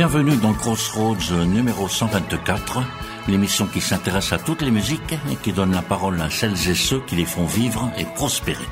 Bienvenue dans Crossroads numéro 124, l'émission qui s'intéresse à toutes les musiques et qui donne la parole à celles et ceux qui les font vivre et prospérer.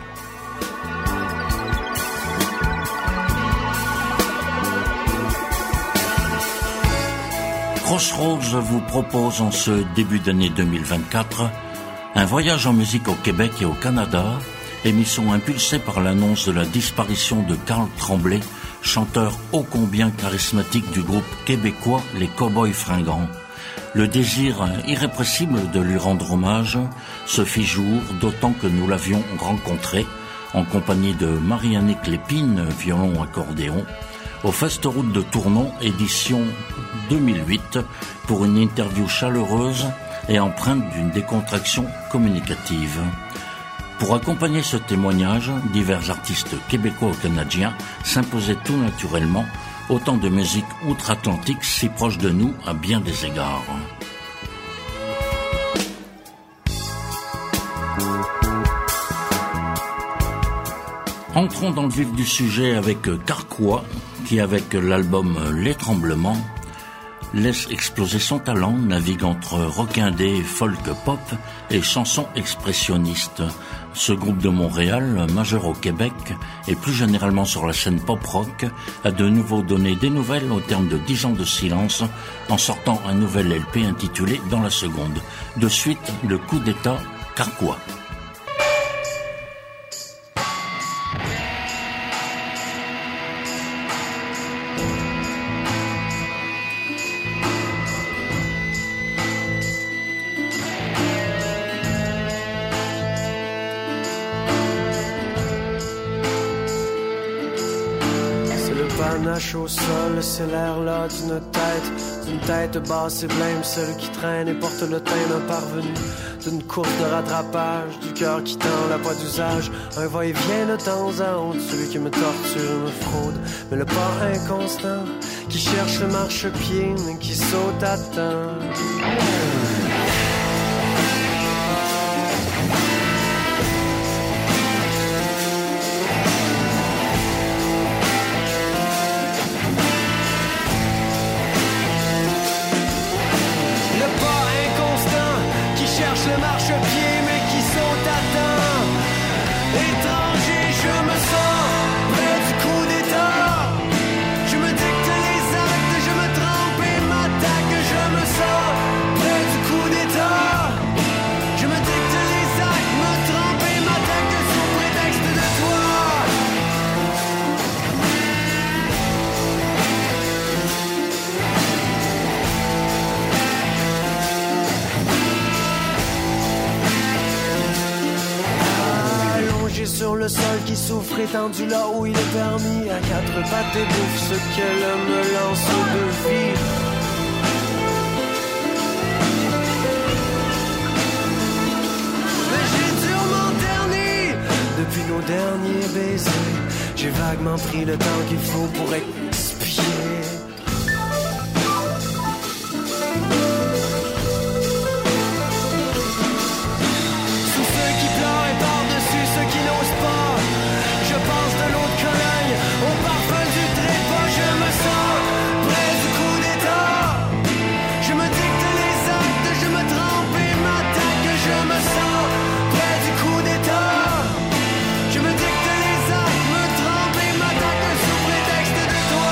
Crossroads vous propose en ce début d'année 2024 un voyage en musique au Québec et au Canada, émission impulsée par l'annonce de la disparition de Carl Tremblay, chanteur ô combien charismatique du groupe québécois Les Cowboys Fringants. Le désir irrépressible de lui rendre hommage se fit jour, d'autant que nous l'avions rencontré en compagnie de Marie-Annick Lépine, violon-accordéon, au Fest-Route de Tournon, édition 2008, pour une interview chaleureuse et empreinte d'une décontraction communicative. Pour accompagner ce témoignage, divers artistes québécois-canadiens s'imposaient tout naturellement, autant de musique outre-Atlantique si proche de nous à bien des égards. Entrons dans le vif du sujet avec Carquois, qui avec l'album Les Tremblements laisse exploser son talent, navigue entre rock indé, folk pop et chansons expressionnistes. Ce groupe de Montréal, majeur au Québec et plus généralement sur la scène pop-rock, a de nouveau donné des nouvelles au terme de 10 ans de silence en sortant un nouvel LP intitulé Dans la seconde. De suite, le coup d'état Carquois. Au sol, c'est l'air là d'une tête basse et blême, celle qui traîne et porte le teint d'un parvenu, d'une course de rattrapage, du cœur qui tend la voie d'usage, un va-et-vient de temps en autre, celui qui me torture me fraude, mais le pas inconstant, qui cherche le marchepied, mais qui saute à temps. Le marchepied mais qui saute à temps. Étranger, je me sens près du coup d'état. Je me dicte les actes, je me trempe et m'attaque. Je me sens près du coup d'état. Je me dicte les actes, me trempe et m'attaque sous prétexte de toi. Sur le sol qui souffre étendu là où il est permis, à quatre pattes et bouffe ce que l'homme lance au défi. Mais j'ai durement terni depuis nos derniers baisers. J'ai vaguement pris le temps qu'il faut pour expier. Je me dicte les actes, me trempe et m'attaque sous prétexte de toi.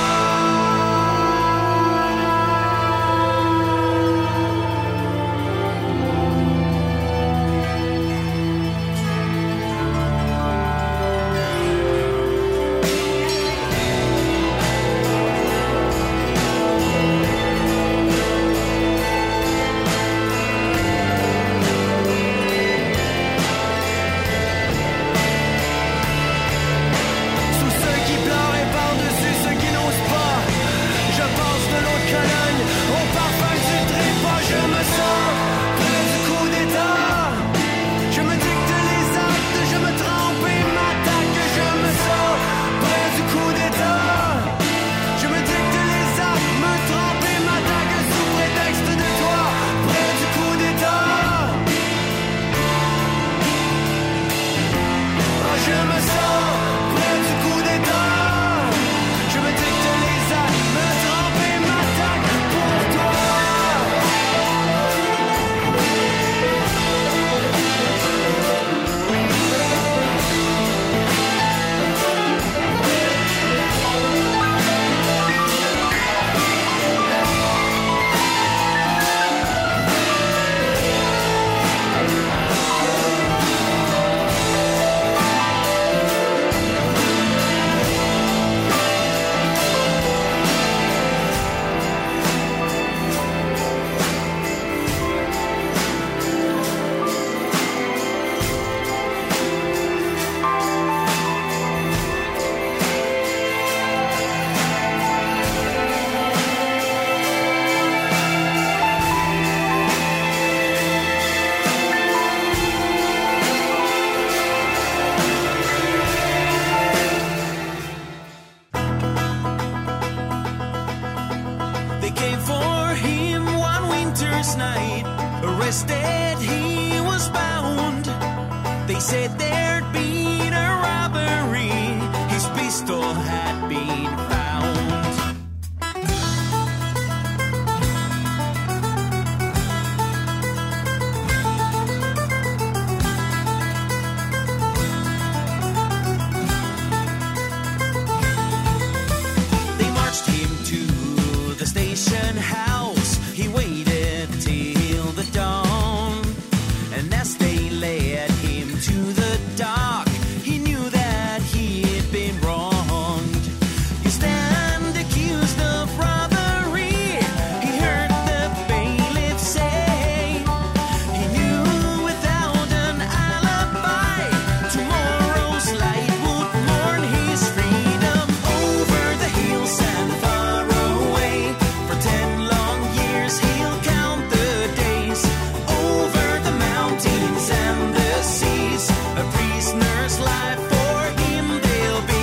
first night. Arrested, he was bound. They said there'd been a robbery. His pistol had been found. They marched him to the station house. He waited till the dawn, and as they led him to the dock, he knew that he'd been wronged. You stand accused of robbery, he heard the bailiff say. He knew without an alibi, tomorrow's light would mourn his freedom. Over the hills and far away, for 10 long years he'll count the days. Over the mountains and the seas, a prisoner's life for him they'll be.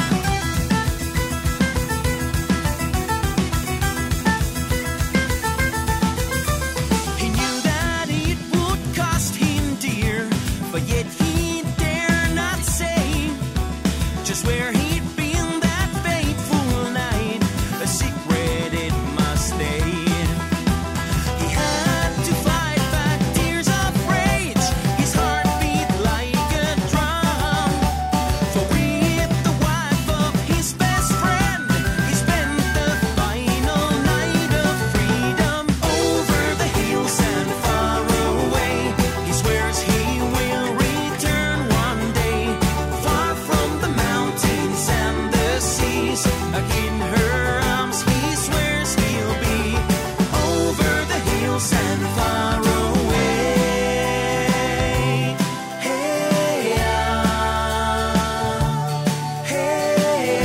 He knew that it would cost him dear, but yet he dare not say just where he'd been that fateful night. A secret it must stay. He had to fight back tears of rage. His heart beat like a drum. For with the wife of his best friend, he spent the final night of freedom. Over the hills and far away, he swears he will return one day. Far from the mountains and the seas, in her arms he swears he'll be. Over the hills and far away. Hey, hey,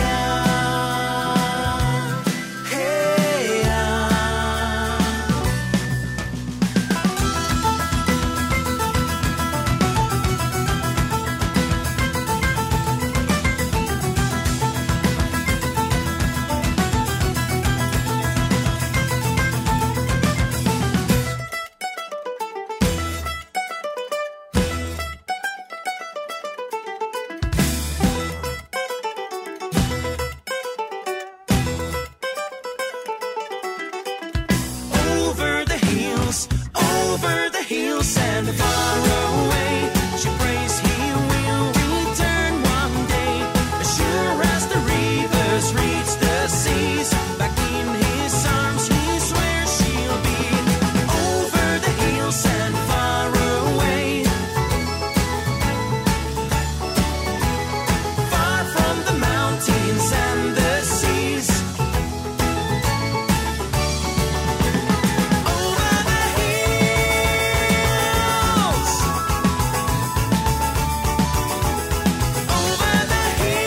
over the hills and far away. She prays he will return one day, as sure as the rivers reach the seas. Back in his arms he swears she'll be. Over the hills and far away, far from the mountains and the seas. Over the hills, over the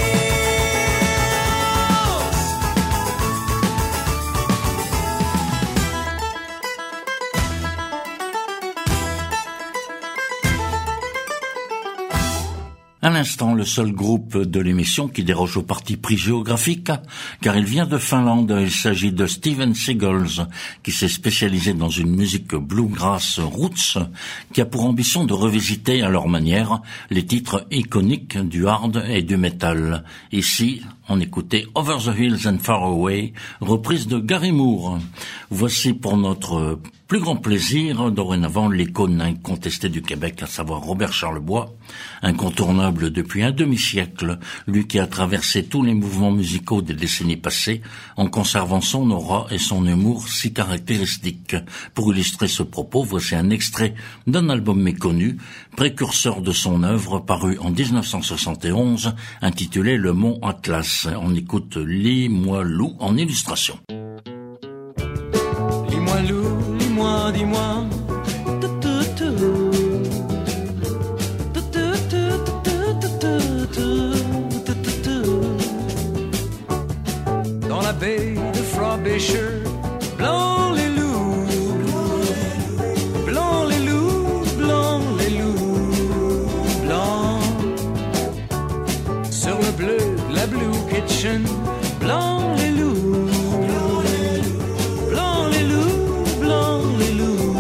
hills. À l'instant, le seul groupe de l'émission qui déroge au parti pris géographique, car il vient de Finlande. Il s'agit de Steven Seagulls, qui s'est spécialisé dans une musique bluegrass roots, qui a pour ambition de revisiter à leur manière les titres iconiques du hard et du metal. Ici, on écoutait Over the Hills and Far Away, reprise de Gary Moore. Voici pour notre plus grand plaisir, dorénavant, l'icône incontestée du Québec, à savoir Robert Charlebois, incontournable depuis un demi-siècle, lui qui a traversé tous les mouvements musicaux des décennies passées, en conservant son aura et son humour si caractéristiques. Pour illustrer ce propos, voici un extrait d'un album méconnu, précurseur de son œuvre, paru en 1971, intitulé Le Mont Atlas. On écoute Lis-moi loup en illustration. Lis-moi loup, lis-moi, dis-moi. Dans la baie de Frobisher, blanc les loups, blanc les loups, blanc les loups, blanc. Sur le bleu de la Blue Kitchen, blanc les loups, blanc les loups, blanc les loups.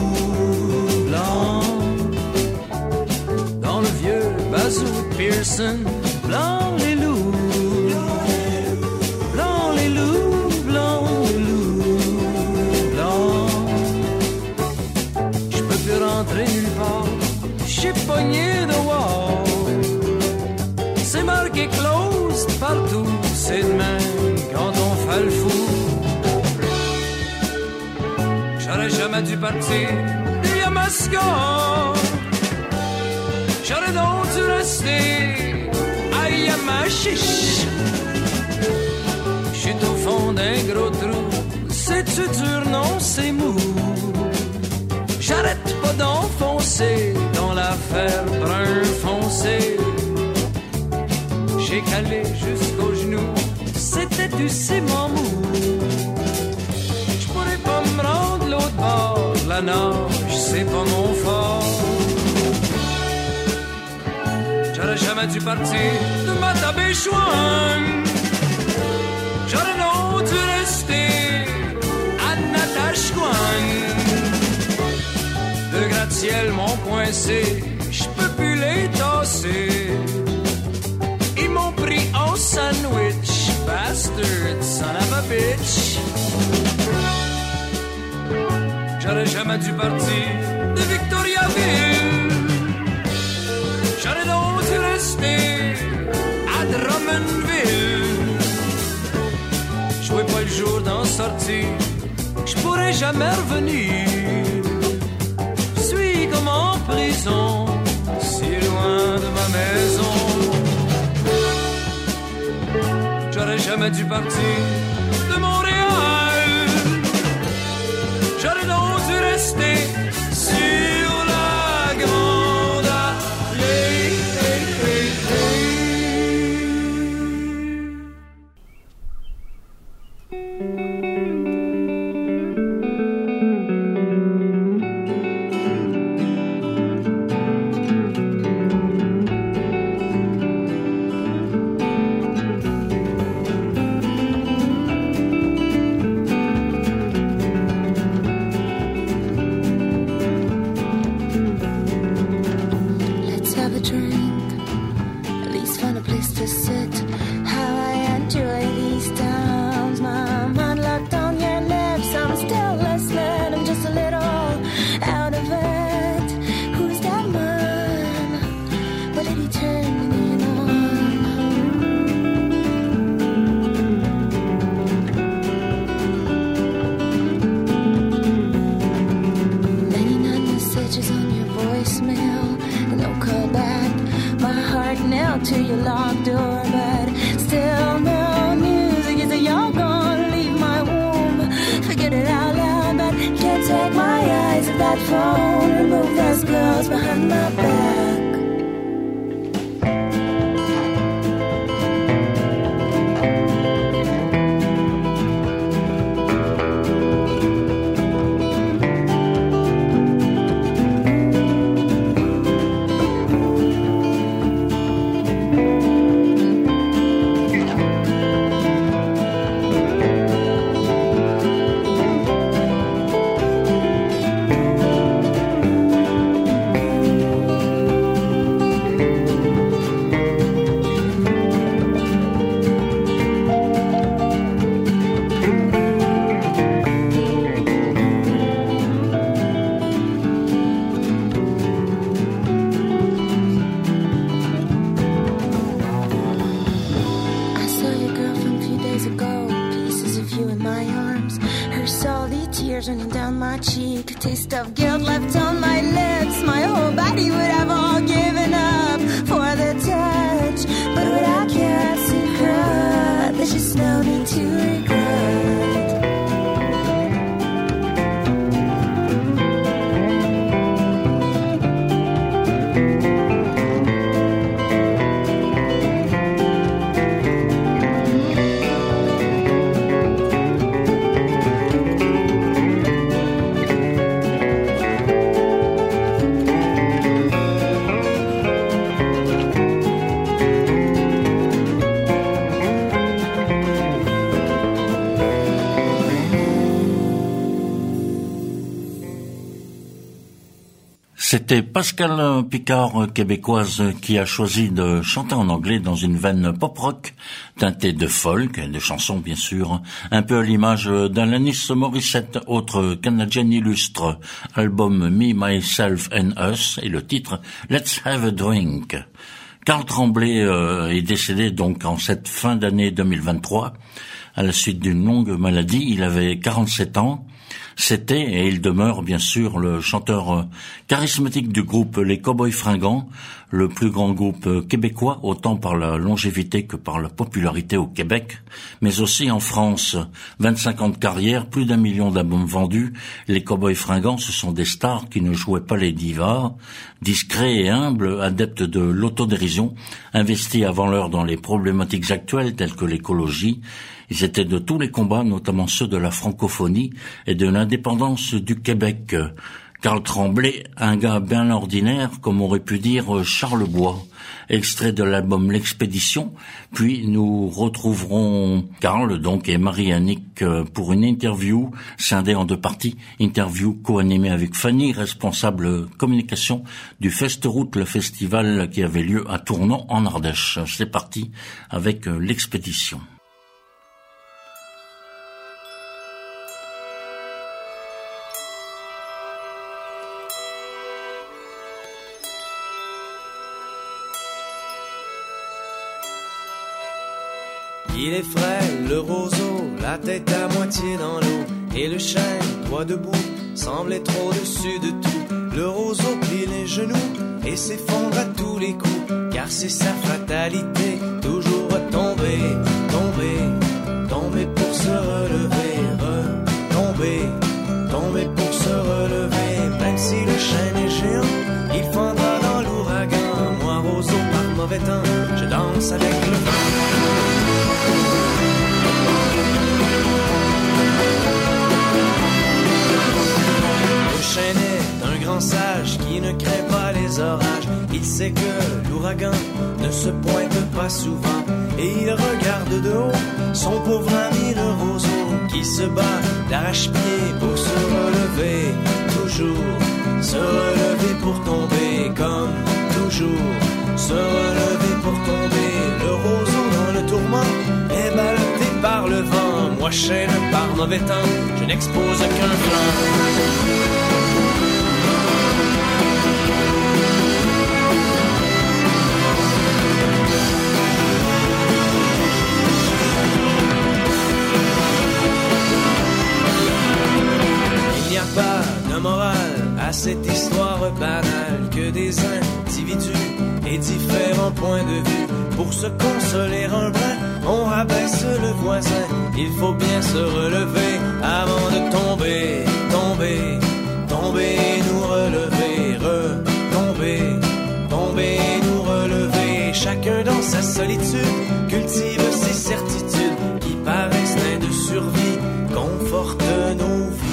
pogné de wall. C'est marqué closed partout, c'est demain quand on fait le fou. J'aurais jamais dû partir du Yamaska. J'aurais donc dû rester à Yamachiche. J'suis au fond d'un gros trou, c'est-tu dur? Non, c'est mou. J'arrête pas d'enfoncer dans l'affaire brun foncé. J'ai calé jusqu'aux genoux, c'était du ciment mou. J'pourrais pas me rendre l'autre bord, la nage c'est pas mon fort. J'aurais jamais dû partir de Matabéchouan. J'aurais donc dû rester à Natashquan. De gratte-ciel m'ont coincé, j'peux plus les tasser. Ils m'ont pris en sandwich, bastard, son of a bitch. J'aurais jamais dû partir de Victoriaville. J'aurais donc dû rester à Drummondville. J'vouais pas le jour d'en sortir, j'pourrais jamais revenir. J'suis comme en prison, si loin de ma maison. J'aurais jamais dû partir de Montréal. J'aurais donc dû rester sur la grande allée. C'était Pascal Picard, québécoise, qui a choisi de chanter en anglais dans une veine pop-rock, teintée de folk et de chansons bien sûr, un peu à l'image d'Alanis Morissette, autre canadienne illustre, album Me, Myself and Us, et le titre Let's Have a Drink. Carl Tremblay est décédé donc en cette fin d'année 2023, à la suite d'une longue maladie. Il avait 47 ans. C'était, et il demeure bien sûr, le chanteur charismatique du groupe Les Cowboys Fringants, le plus grand groupe québécois, autant par la longévité que par la popularité au Québec, mais aussi en France. 25 ans de carrière, plus d'1 million d'albums vendus. Les Cowboys Fringants, ce sont des stars qui ne jouaient pas les divas, discrets et humbles, adeptes de l'autodérision, investis avant l'heure dans les problématiques actuelles telles que l'écologie. Ils étaient de tous les combats, notamment ceux de la francophonie et de l'indépendance du Québec. Carl Tremblay, un gars bien ordinaire, comme aurait pu dire Charles Bois. Extrait de l'album L'Expédition, puis nous retrouverons Carl donc et Marie-Annick pour une interview scindée en 2 parties. Interview co-animée avec Fanny, responsable communication du Festroute, le festival qui avait lieu à Tournon en Ardèche. C'est parti avec L'Expédition. Il est frais, le roseau, la tête à moitié dans l'eau, et le chêne, droit debout, semble être au-dessus de tout. Le roseau plie les genoux et s'effondre à tous les coups, car c'est sa fatalité, toujours à tomber, tomber, tomber pour se relever, retomber, tomber pour se relever. Même si le chêne est géant, il fendra dans l'ouragan. Moi, roseau par mauvais temps, je danse avec le vent. Le chêne est un grand sage qui ne craint pas les orages. Il sait que l'ouragan ne se pointe pas souvent, et il regarde de haut son pauvre ami le roseau qui se bat d'arrache-pied pour se relever, toujours se relever pour tomber, comme toujours se relever pour tomber. Le roseau dans le tourment est ballotté par le vent. Moi chêne par mauvais temps, je n'expose qu'un flanc. Il n'y a pas de morale à cette histoire banale, que des individus et différents points de vue. Pour se consoler un brin, on rabaisse le voisin. Il faut bien se relever avant de tomber, tomber, tomber et nous relever, retomber, tomber et nous relever. Chacun dans sa solitude cultive ses certitudes qui par instinct de survie confortent nos vies.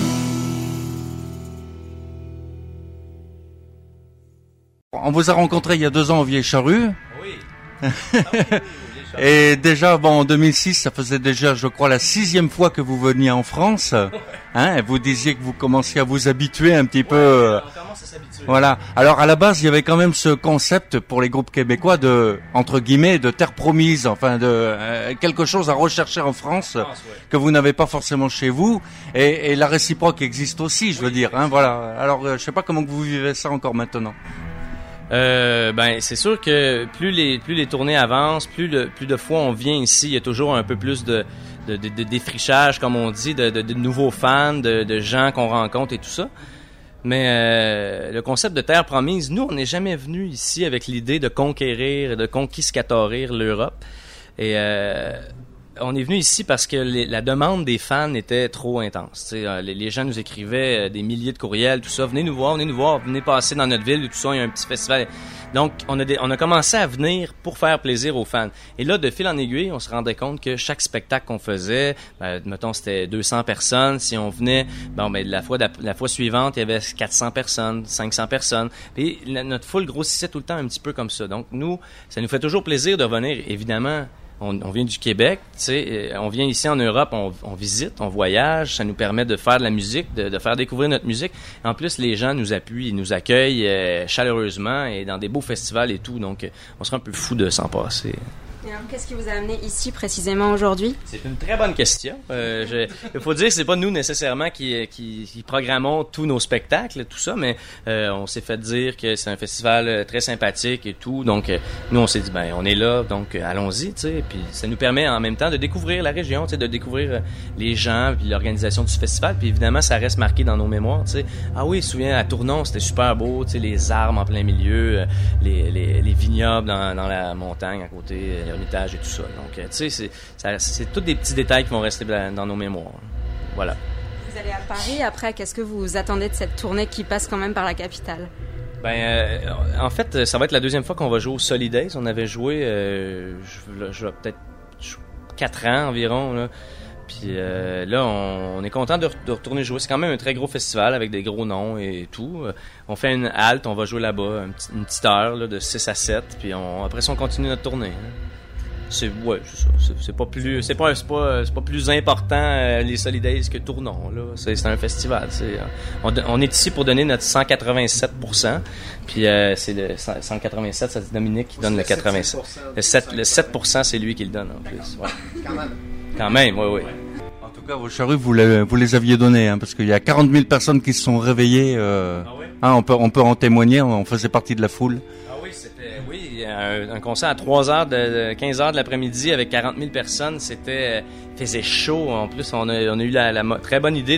On vous a rencontré il y a 2 ans au Vieille Charrue. Oui. Et déjà, en 2006, ça faisait déjà, je crois, la 6e fois que vous veniez en France. Hein, et vous disiez que vous commenciez à vous habituer un petit peu. On commence à s'habituer. Voilà. Alors, à la base, il y avait quand même ce concept pour les groupes québécois de, entre guillemets, de terre promise, enfin, de quelque chose à rechercher en France que vous n'avez pas forcément chez vous. Et la réciproque existe aussi, je veux dire. Hein, voilà. Alors, je sais pas comment vous vivez ça encore maintenant. C'est sûr que plus les tournées avancent, plus de fois on vient ici, il y a toujours un peu plus de défrichage, comme on dit, de nouveaux fans, de gens qu'on rencontre et tout ça. Mais le concept de terre promise, nous, on n'est jamais venu ici avec l'idée de conquérir, de conquiscatorir l'Europe. Et on est venu ici parce que la demande des fans était trop intense. Les gens nous écrivaient des milliers de courriels, tout ça. Venez nous voir, venez passer dans notre ville, tout ça. Il y a un petit festival. Donc, on a commencé à venir pour faire plaisir aux fans. Et là, de fil en aiguille, on se rendait compte que chaque spectacle qu'on faisait, mettons, c'était 200 personnes. Si on venait, la fois suivante, il y avait 400 personnes, 500 personnes. Et notre foule grossissait tout le temps un petit peu comme ça. Donc, nous, ça nous fait toujours plaisir de revenir, évidemment. on vient du Québec, tu sais, on vient ici en Europe, on visite, on voyage, ça nous permet de faire de la musique, de faire découvrir notre musique. En plus, les gens nous appuient, ils nous accueillent chaleureusement et dans des beaux festivals et tout, donc on serait un peu fou de s'en passer. Et alors, qu'est-ce qui vous a amené ici précisément aujourd'hui? C'est une très bonne question. Il faut dire que c'est pas nous nécessairement qui programmons tous nos spectacles, tout ça, mais on s'est fait dire que c'est un festival très sympathique et tout. Donc nous on s'est dit ben on est là, donc allons-y, tu sais. Puis ça nous permet en même temps de découvrir la région, tu sais, de découvrir les gens, puis l'organisation du festival. Puis évidemment ça reste marqué dans nos mémoires, tu sais. Ah oui, je me souviens à Tournon, c'était super beau, tu sais, les arbres en plein milieu, les vignobles dans la montagne à côté. L'Ermitage et tout ça. Donc, tu sais, c'est tous des petits détails qui vont rester dans nos mémoires. Voilà. Vous allez à Paris. Après, qu'est-ce que vous attendez de cette tournée qui passe quand même par la capitale? En fait, ça va être la deuxième fois qu'on va jouer au Solidays. On avait joué, je peut-être 4 ans environ, là. Puis là, on est content de retourner jouer. C'est quand même un très gros festival avec des gros noms et tout. On fait une halte, on va jouer là-bas une petite heure là, de 6 à 7. Puis après ça, on continue notre tournée. Hein. C'est ça. C'est pas plus important les Solidays que Tournon là. C'est un festival. On est ici pour donner notre 187%. Puis c'est le 187, c'est Dominique qui donne le 87. Le 7%, c'est lui qui le donne en plus. Ouais. Quand même, oui. En tout cas, vos charrues, vous les aviez données, hein, parce qu'il y a 40 000 personnes qui se sont réveillées. On peut en témoigner. On faisait partie de la foule. Un concert à 15 heures de l'après-midi avec 40 000 personnes, faisait chaud. En plus, on a eu la très bonne idée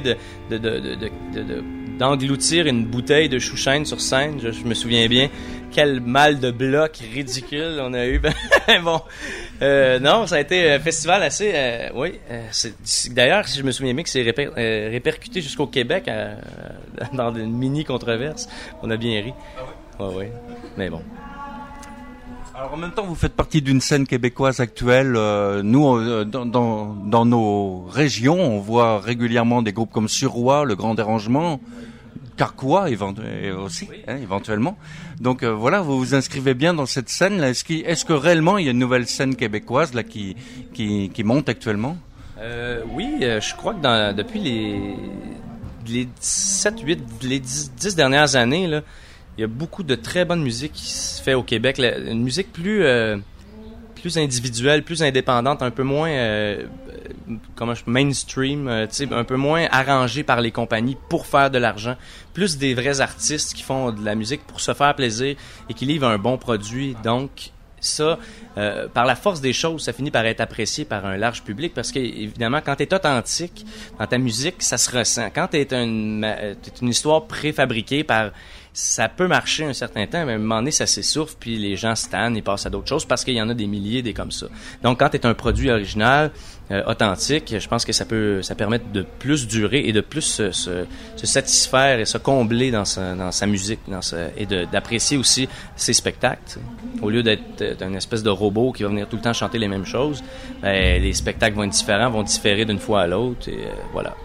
d'engloutir une bouteille de chouchène sur scène. Je me souviens bien. Quel mal de bloc ridicule on a eu. Bon, non, ça a été un festival assez... d'ailleurs, si je me souviens bien, que c'est répercuté jusqu'au Québec dans une mini-controverse. On a bien ri. Ouais. Mais bon. Alors en même temps, vous faites partie d'une scène québécoise actuelle. Nous, dans nos régions, on voit régulièrement des groupes comme Suroît, Le Grand Dérangement, Carquois aussi, hein, éventuellement. Donc voilà, vous vous inscrivez bien dans cette scène-là. Est-ce que réellement il y a une nouvelle scène québécoise là qui monte actuellement? Oui, je crois que depuis les 10 dernières années là. Il y a beaucoup de très bonne musique qui se fait au Québec. Une musique plus individuelle, plus indépendante, un peu moins mainstream, un peu moins arrangée par les compagnies pour faire de l'argent. Plus des vrais artistes qui font de la musique pour se faire plaisir et qui livrent un bon produit. Donc, ça, par la force des choses, ça finit par être apprécié par un large public parce que, évidemment, quand t'es authentique dans ta musique, ça se ressent. Quand t'es une histoire préfabriquée ça peut marcher un certain temps, mais à un moment donné, ça s'essouffle, puis les gens se tannent et passent à d'autres choses parce qu'il y en a des milliers des comme ça. Donc, quand t'es un produit original, authentique, je pense que ça permet de plus durer et de plus se satisfaire et se combler dans sa musique, et d'apprécier aussi ses spectacles. T'sais. Au lieu d'être une espèce de robot qui va venir tout le temps chanter les mêmes choses, les spectacles vont être différents, vont différer d'une fois à l'autre, et voilà.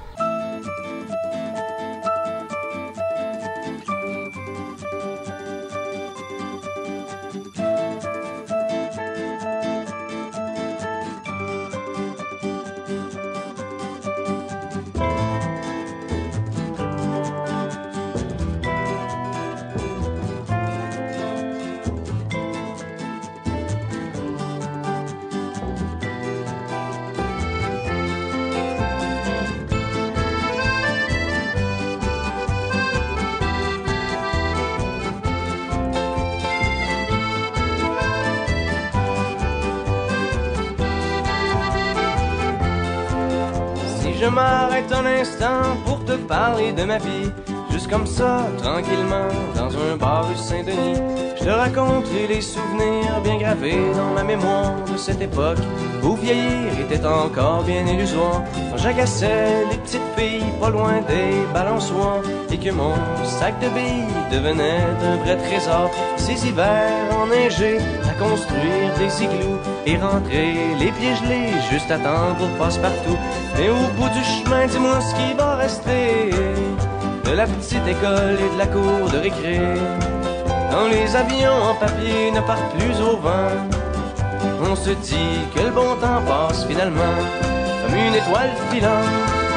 Je m'arrête un instant pour te parler de ma vie, juste comme ça, tranquillement, dans un bar rue Saint-Denis. Je te raconterai les souvenirs bien gravés dans ma mémoire de cette époque où vieillir était encore bien illusoire. Quand j'agaçais les petites filles pas loin des balançoires et que mon sac de billes devenait un vrai trésor. Ces hivers enneigés à construire des igloos et rentrer les pieds gelés juste à temps pour passe-partout. Mais au bout du chemin, dis-moi ce qui va rester de la petite école et de la cour de récré. Quand les avions en papier ne partent plus au vent On se dit que le bon temps passe finalement comme une étoile filante.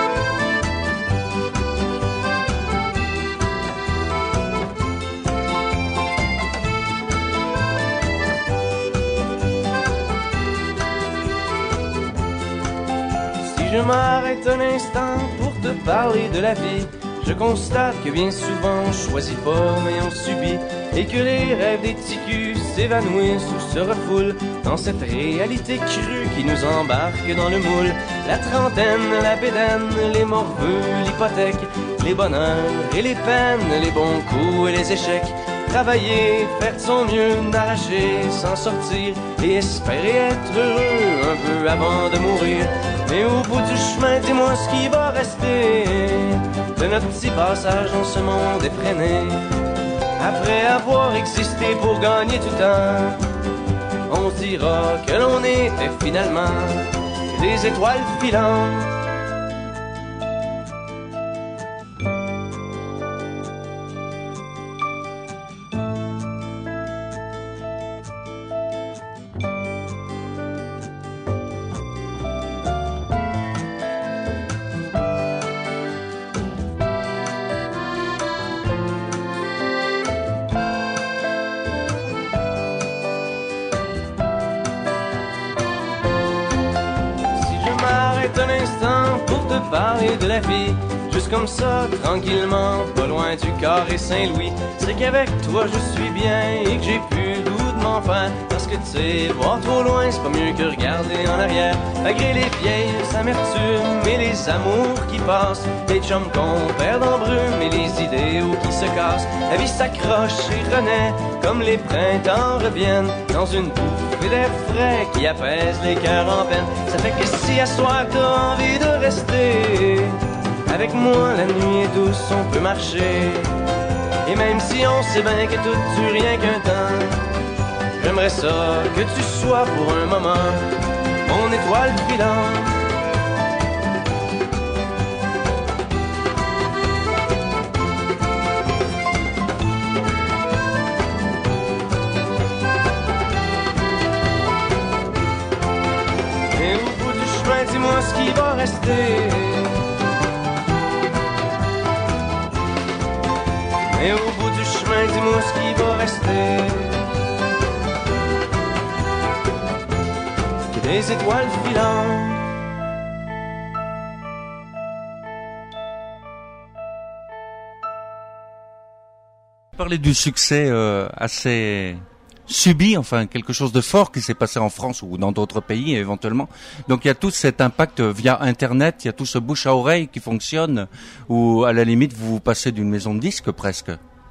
Si je m'arrête un instant pour te parler de la vie, je constate que bien souvent on choisit pas mais on subit, et que les rêves des ticus s'évanouissent ou se refoulent dans cette réalité crue qui nous embarque dans le moule. La trentaine, la bédaine, les morveux, l'hypothèque, les bonheurs et les peines, les bons coups et les échecs. Travailler, faire de son mieux, n'arracher, s'en sortir et espérer être heureux un peu avant de mourir. Mais au bout du chemin, dis-moi ce qui va rester de notre petit passage dans ce monde effréné. Après avoir existé pour gagner tout temps, on se dira que l'on était finalement des étoiles filantes. Un instant pour te parler de la vie, juste comme ça, tranquillement, pas loin du carré Saint-Louis. C'est qu'avec toi je suis bien et que j'ai plus le goût de m'en faire. Parce que tu sais, voir trop loin, c'est pas mieux que regarder en arrière. Malgré les vieilles amertumes et les amours qui passent, les chums qu'on perd en brume et les idéaux qui se cassent, la vie s'accroche et renaît comme les printemps reviennent dans une bouffée d'air frais qui apaise les cœurs en peine. Ça fait que si à soir t'as envie de rester avec moi, la nuit est douce, on peut marcher. Et même si on sait bien que tout dure rien qu'un temps, j'aimerais ça que tu sois pour un moment mon étoile filante. Et au bout du chemin, dis-moi ce qui va rester. Et au bout du chemin, dis-moi ce qui va rester. Que des étoiles filantes. Parler du succès assez subi, enfin quelque chose de fort qui s'est passé en France ou dans d'autres pays éventuellement. Donc il y a tout cet impact via Internet, il y a tout ce bouche à oreille qui fonctionne, ou à la limite vous passez d'une maison de disques presque.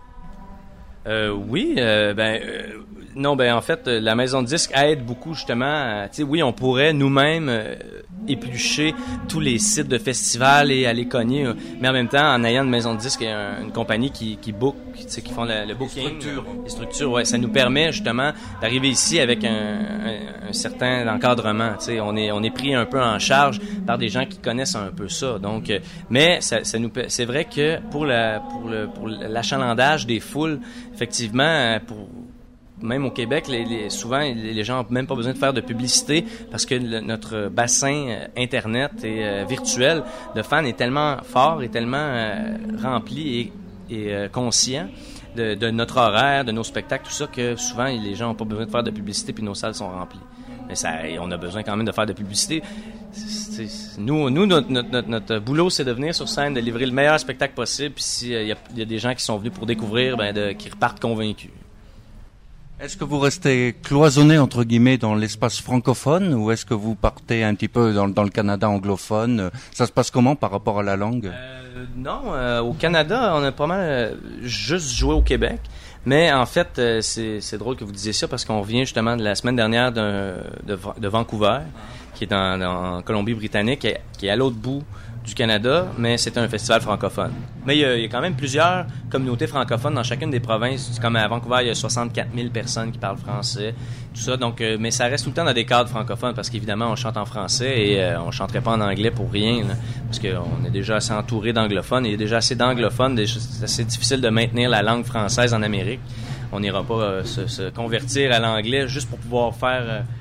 Oui, non, en fait, la maison de disques aide beaucoup justement. Tu sais, oui, on pourrait nous-mêmes éplucher tous les sites de festivals et aller cogner, mais en même temps, en ayant une maison de disques et une compagnie qui book, tu sais, qui font le booking, les structures, ouais, ça nous permet justement d'arriver ici avec un certain encadrement. Tu sais, on est pris un peu en charge par des gens qui connaissent un peu ça. Donc, mais c'est vrai que pour l'achalandage des foules, effectivement, même au Québec, souvent, les gens n'ont même pas besoin de faire de publicité parce que notre bassin Internet et virtuel de fans est tellement fort et tellement rempli et conscient de notre horaire, de nos spectacles, tout ça, que souvent, les gens n'ont pas besoin de faire de publicité puis nos salles sont remplies. Mais on a besoin quand même de faire de publicité. Nous, notre boulot, c'est de venir sur scène, de livrer le meilleur spectacle possible, puis s'il y a des gens qui sont venus pour découvrir, qu'ils repartent convaincus. Est-ce que vous restez cloisonné, entre guillemets, dans l'espace francophone, ou est-ce que vous partez un petit peu dans le Canada anglophone? Ça se passe comment par rapport à la langue? Non, au Canada, on a pas mal juste joué au Québec. Mais en fait, c'est drôle que vous disiez ça parce qu'on vient justement de la semaine dernière de Vancouver, qui est en Colombie-Britannique, qui est à l'autre bout du Canada, mais c'est un festival francophone. Mais il y a quand même plusieurs communautés francophones dans chacune des provinces. Comme à Vancouver, il y a 64 000 personnes qui parlent français, tout ça. Donc, mais ça reste tout le temps dans des cadres francophones parce qu'évidemment, on chante en français et on chanterait pas en anglais pour rien, là, parce qu'on est déjà assez entouré d'anglophones. Il y a déjà assez d'anglophones. C'est assez difficile de maintenir la langue française en Amérique. On n'ira pas se convertir à l'anglais juste pour pouvoir faire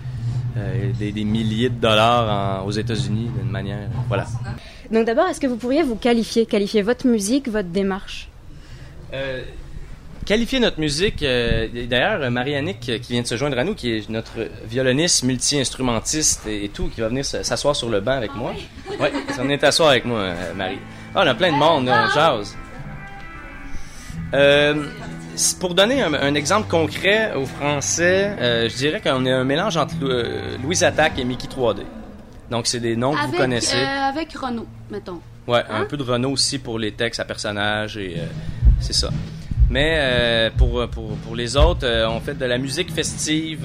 des milliers de dollars aux États-Unis d'une manière. Voilà. Donc d'abord, est-ce que vous pourriez vous qualifier votre musique, votre démarche? Qualifier notre musique, d'ailleurs, Marie-Annick qui vient de se joindre à nous, qui est notre violoniste, multi-instrumentiste et tout, qui va venir s'asseoir sur le banc avec moi. Oui, ça venait t'asseoir avec moi, Marie. Ah, on a plein de monde, là, on jase. Pour donner un exemple concret aux Français, je dirais qu'on est un mélange entre Louise Attaque et Mickey 3D. Donc, c'est des noms que vous connaissez. Avec Renaud, mettons. Ouais, un peu de Renaud aussi pour les textes à personnages et c'est ça. Mais pour les autres, on fait de la musique festive,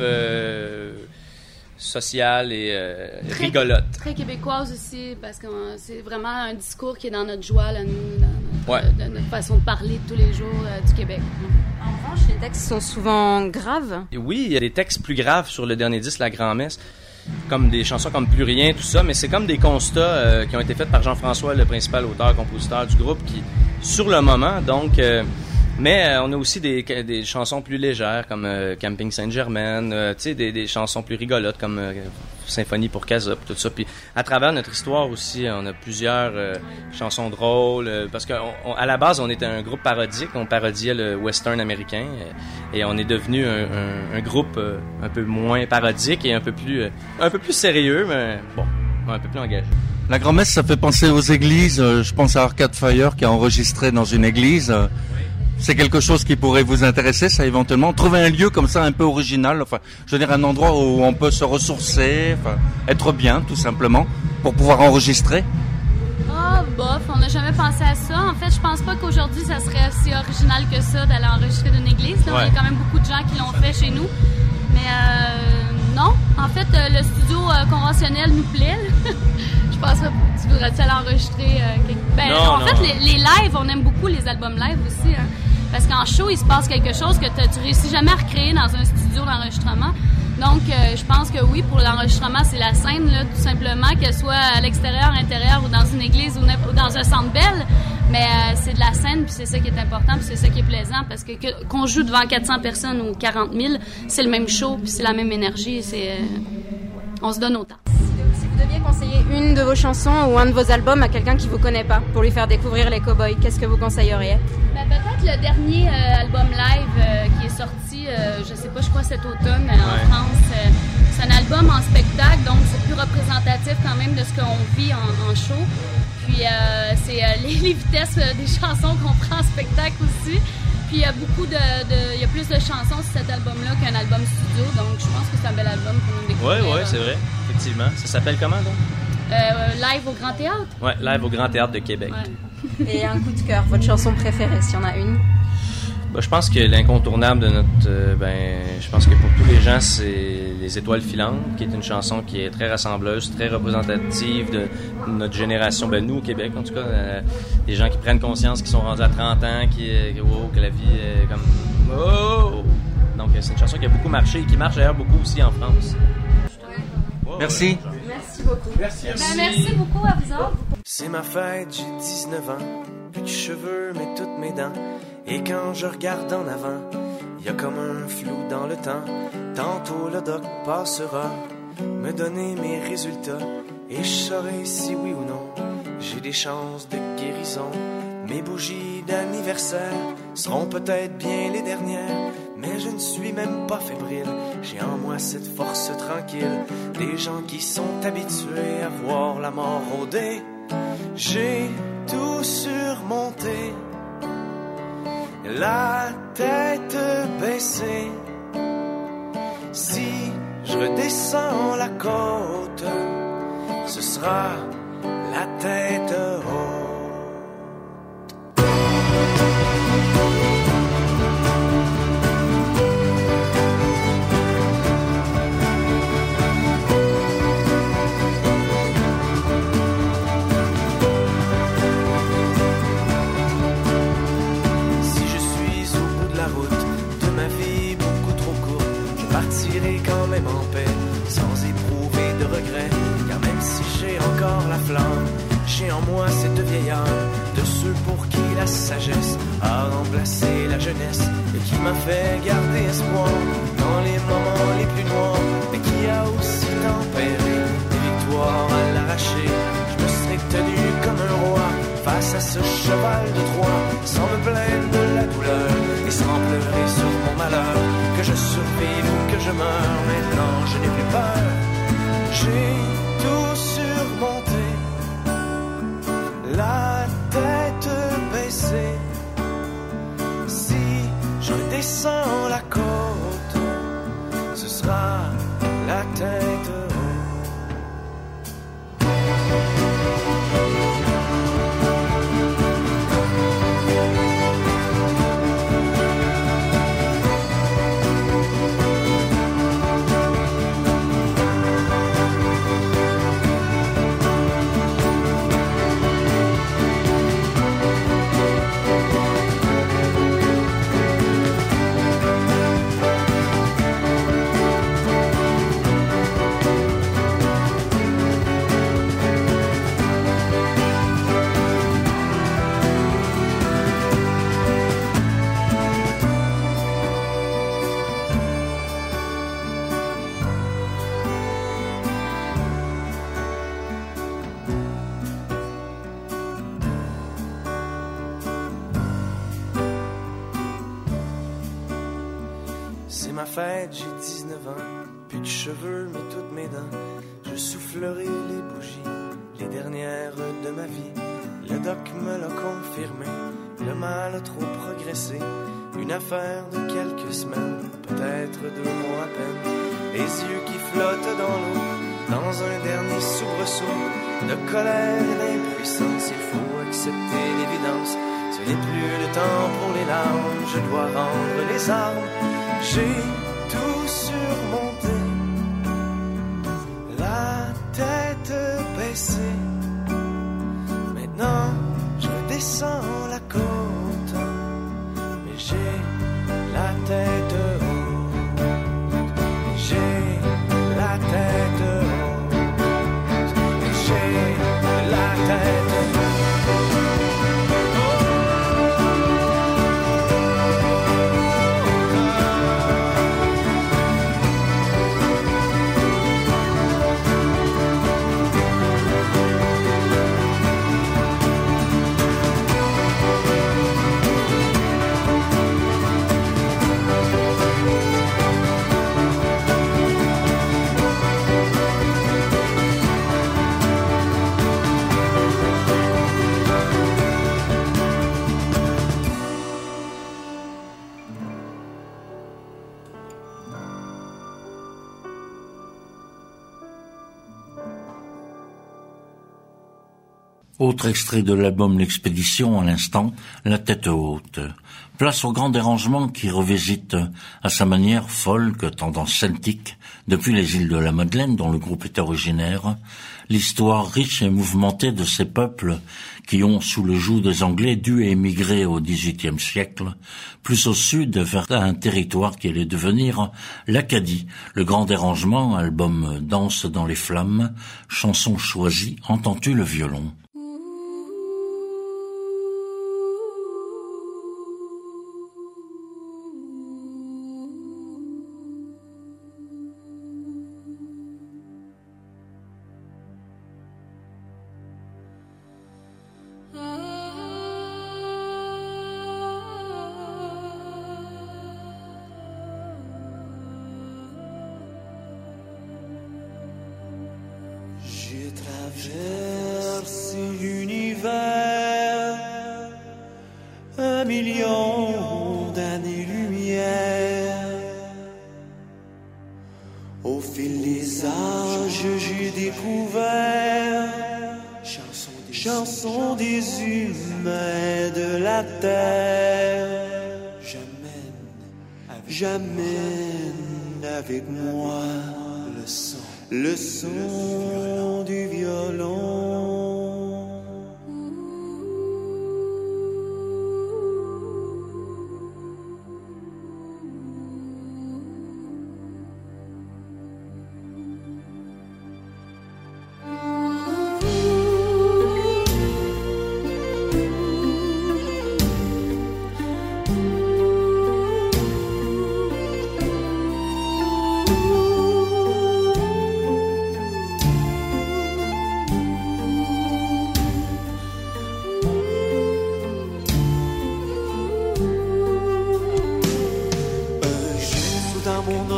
sociale et rigolote. Très québécoise aussi, parce que c'est vraiment un discours qui est dans notre joie, là, nous, dans notre façon de parler de tous les jours du Québec. En revanche, les textes sont souvent graves. Et oui, il y a des textes plus graves sur le dernier disque, La Grand-Messe, comme des chansons comme Plus Rien, tout ça, mais c'est comme des constats qui ont été faits par Jean-François, le principal auteur-compositeur du groupe, qui, sur le moment, donc... mais on a aussi des chansons plus légères comme Camping Saint-Germain, tu sais, des chansons plus rigolotes comme Symphonie pour Casa, tout ça. Puis à travers notre histoire aussi, on a plusieurs chansons drôles parce qu'à la base, on était un groupe parodique, on parodiait le western américain et on est devenu un groupe un peu moins parodique et un peu plus sérieux, mais bon, un peu plus engagé. La Grand-Messe, ça fait penser aux églises. Je pense à Arcade Fire qui a enregistré dans une église. C'est quelque chose qui pourrait vous intéresser, ça, éventuellement? Trouver un lieu comme ça, un peu original, enfin, je veux dire, un endroit où on peut se ressourcer, enfin, être bien, tout simplement, pour pouvoir enregistrer? Bof, on n'a jamais pensé à ça. En fait, je pense pas qu'aujourd'hui, ça serait aussi original que ça d'aller enregistrer d'une église. Là. Ouais. Il y a quand même beaucoup de gens qui l'ont fait chez nous. Mais non, en fait, le studio conventionnel nous plaît. Je pense que tu voudrais-tu aller enregistrer en fait, les lives, on aime beaucoup les albums live aussi. Hein, parce qu'en show, il se passe quelque chose que tu réussis jamais à recréer dans un studio d'enregistrement. Donc, je pense que oui, pour l'enregistrement, c'est la scène, là, tout simplement, qu'elle soit à l'extérieur, à l'intérieur, ou dans une église, ou dans un centre belle. Mais c'est de la scène, puis c'est ça qui est important, puis c'est ça qui est plaisant, parce que qu'on joue devant 400 personnes ou 40 000, c'est le même show, puis c'est la même énergie, on se donne autant. Si vous deviez conseiller une de vos chansons ou un de vos albums à quelqu'un qui vous connaît pas, pour lui faire découvrir les Cowboys, qu'est-ce que vous conseilleriez? Peut-être le dernier album live qui est sorti, je sais pas, je crois cet automne en France. C'est un album en spectacle, donc c'est plus représentatif quand même de ce qu'on vit en show. Puis c'est les vitesses des chansons qu'on prend en spectacle aussi. Puis il y a il y a plus de chansons sur cet album-là qu'un album studio, donc je pense que c'est un bel album pour nous découvrir. Oui, c'est vrai, effectivement. Ça s'appelle comment, donc? Live au Grand Théâtre. Oui, Live au Grand Théâtre de Québec. Ouais. Et un coup de cœur, votre chanson préférée, s'il y en a une? Je pense que l'incontournable de notre... je pense que pour tous les gens, c'est Les Étoiles filantes, qui est une chanson qui est très rassembleuse, très représentative de notre génération, nous au Québec en tout cas, des gens qui prennent conscience, qui sont rendus à 30 ans, que la vie est comme... Oh! Donc c'est une chanson qui a beaucoup marché et qui marche d'ailleurs beaucoup aussi en France. Merci. Merci beaucoup. Merci beaucoup à vous autres. C'est ma fête, j'ai 19 ans, plus de cheveux mais toutes mes dents. Et quand je regarde en avant, y a comme un flou dans le temps. Tantôt le doc passera me donner mes résultats et je saurai si oui ou non j'ai des chances de guérison. Mes bougies d'anniversaire seront peut-être bien les dernières, mais je ne suis même pas fébrile. J'ai en moi cette force tranquille des gens qui sont habitués à voir la mort rôder. J'ai tout surmonté, la tête baissée. Si je redescends la côte, ce sera la tête haute. Quand même en paix, sans éprouver de regrets, car même si j'ai encore la flamme, j'ai en moi cette vieille âme de ceux pour qui la sagesse a remplacé la jeunesse et qui m'a fait garder espoir dans les moments les plus noirs, mais qui a aussi tempéré, des victoires à l'arracher. Je me serais tenu comme un roi face à ce cheval de Troie, sans me plaindre de la douleur et sans pleurer sur mon malheur. Que je survive ou que je meure, maintenant je n'ai plus peur. J'ai tout surmonté, la tête baissée. Si je descends la côte, ce sera la tête haute. C'est ma fête, j'ai 19 ans, plus de cheveux mais toutes mes dents. Je soufflerai les bougies, les dernières de ma vie. Le doc me l'a confirmé, le mal a trop progressé. Une affaire de quelques semaines, peut-être 2 mois à peine. Les yeux qui flottent dans l'eau, dans un dernier soubresaut de colère et d'impuissance. Il faut accepter l'évidence, ce n'est plus le temps pour les larmes. Je dois rendre les armes. J'ai tout surmonté, la tête baissée. Maintenant, je descends la côte, mais j'ai la tête haute. J'ai la tête haute. J'ai la tête haute. Autre extrait de l'album L'Expédition, à l'instant, La tête haute. Place au grand dérangement qui revisite à sa manière folk, tendance celtique, depuis les îles de la Madeleine dont le groupe est originaire, l'histoire riche et mouvementée de ces peuples qui ont, sous le joug des Anglais, dû émigrer au XVIIIe siècle, plus au sud vers un territoire qui allait devenir l'Acadie. Le grand dérangement, album Danse dans les flammes, chanson choisie, entends-tu le violon? Traverse l'univers, 1 million d'années-lumière. Au fil des âges, j'ai découvert chansons des humains de la terre. J'amène avec moi le son du violon.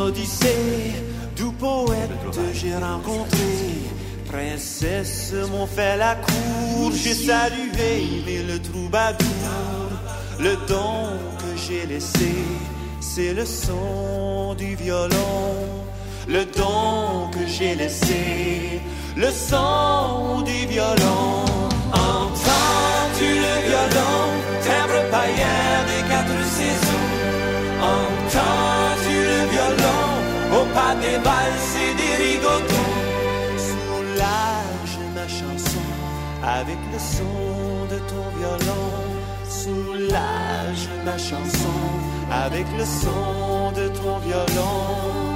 odyssée, d'où poète j'ai rencontré. Princesses m'ont fait la cour, j'ai salué mille troubadours. Le don que j'ai laissé, c'est le son du violon. Le don que j'ai laissé, le son du violon. Entends-tu le violon, timbre païen des quatre saisons? Entends-tu le violon, au pas des valses et des rigodons? Soulage ma chanson avec le son de ton violon. Soulage ma chanson avec le son de ton violon.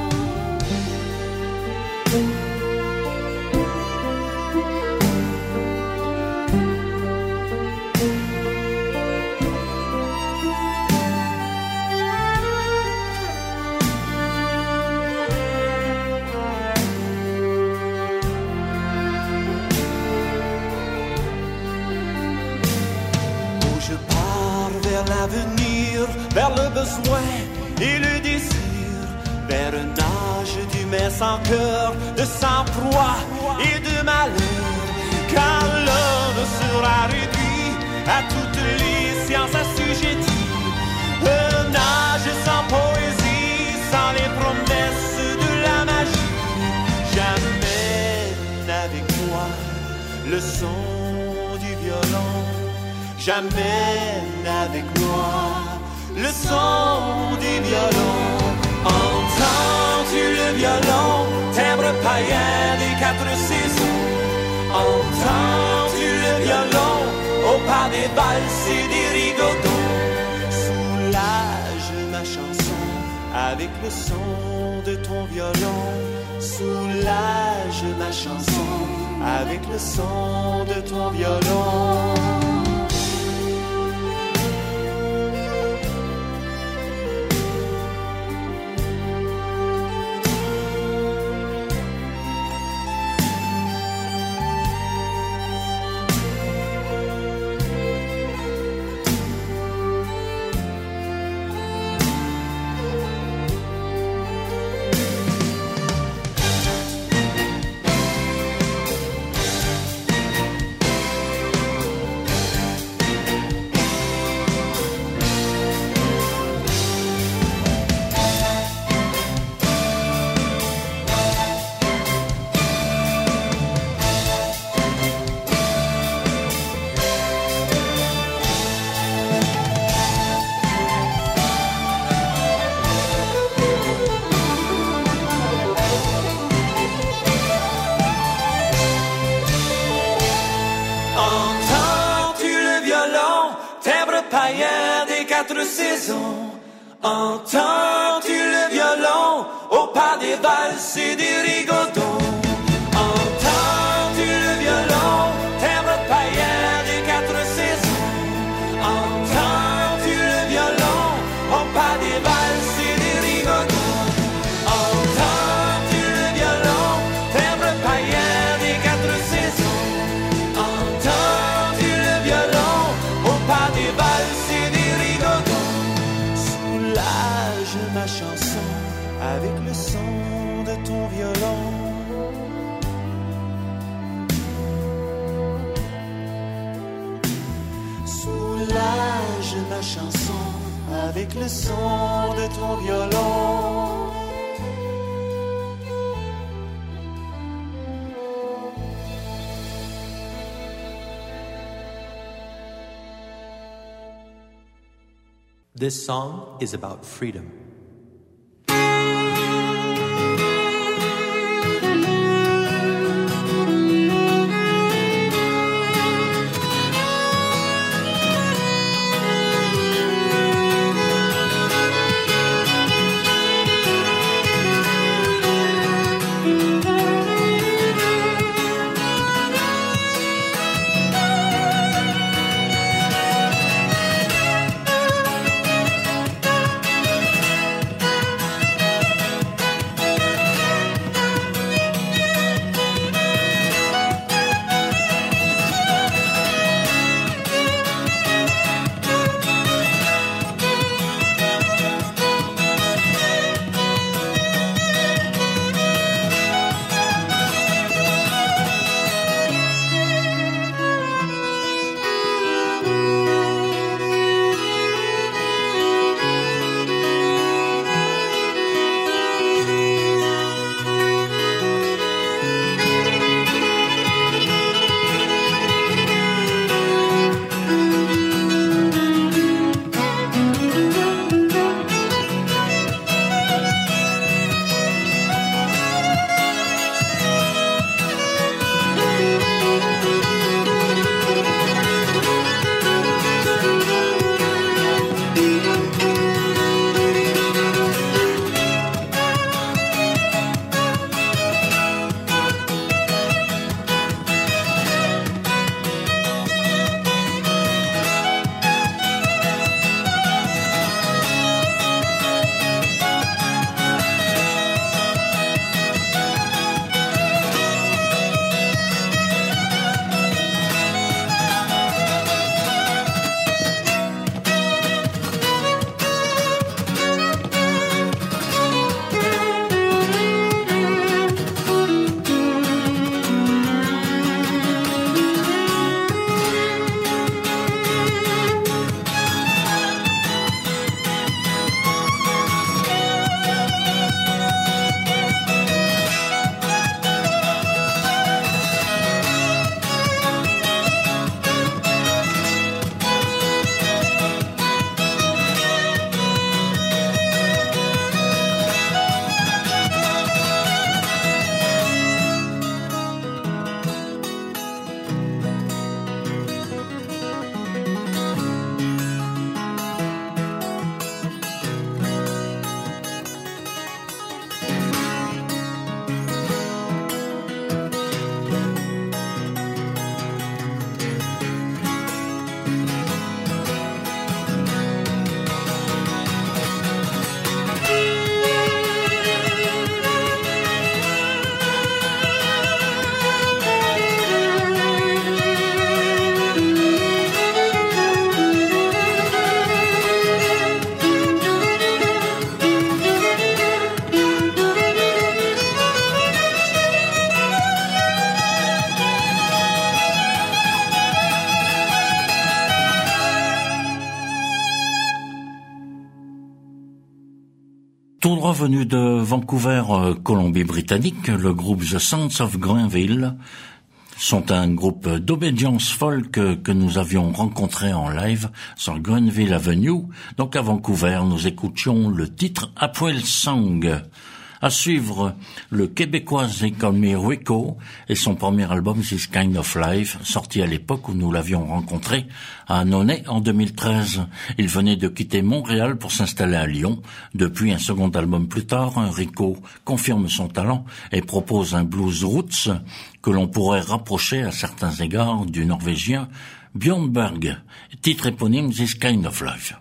L'avenir, vers le besoin et le désir, vers un âge d'humain sans cœur, de sang-froid et de malheur. Car l'homme sera réduit à toutes les sciences assujetties. Un âge sans poésie, sans les promesses de la magie. Jamais avec moi le son du violon. Jamais avec moi le son du violon. Entends-tu le violon, timbre païen des quatre saisons? Entends-tu le violon, au pas des valses et des rigodons? Soulage ma chanson avec le son de ton violon. Soulage ma chanson avec le son de ton violon. Entends-tu le violon, au pas des valses et des rigodons? Entends-tu le violon, timbre païen des quatre saisons? Entends-tu le violon, au pas des valses et des rigodons? Entends-tu le violon, timbre païen des quatre saisons? Entends-tu le violon, au pas des valses et des rigodons? Soulage ma chanson avec le son de ton violon. Soulage ma chanson avec le son de ton violon. This song is about freedom. Tout droit venu de Vancouver, Colombie-Britannique, le groupe The Sounds of Grenville sont un groupe d'obédience folk que nous avions rencontré en live sur Grenville Avenue. Donc à Vancouver, nous écoutions le titre April Song. À suivre, le Québécois They Call Me Rico et son premier album This Kind of Life, sorti à l'époque où nous l'avions rencontré à Annonay en 2013. Il venait de quitter Montréal pour s'installer à Lyon. Depuis un second album plus tard, Rico confirme son talent et propose un blues roots que l'on pourrait rapprocher à certains égards du Norvégien Björn Berg. Titre éponyme This Kind of Life.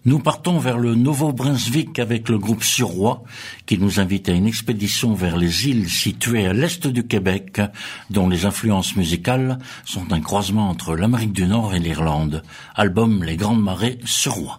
Nous partons vers le Nouveau-Brunswick avec le groupe Suroît qui nous invite à une expédition vers les îles situées à l'est du Québec dont les influences musicales sont un croisement entre l'Amérique du Nord et l'Irlande. Album Les Grandes Marées, Suroît.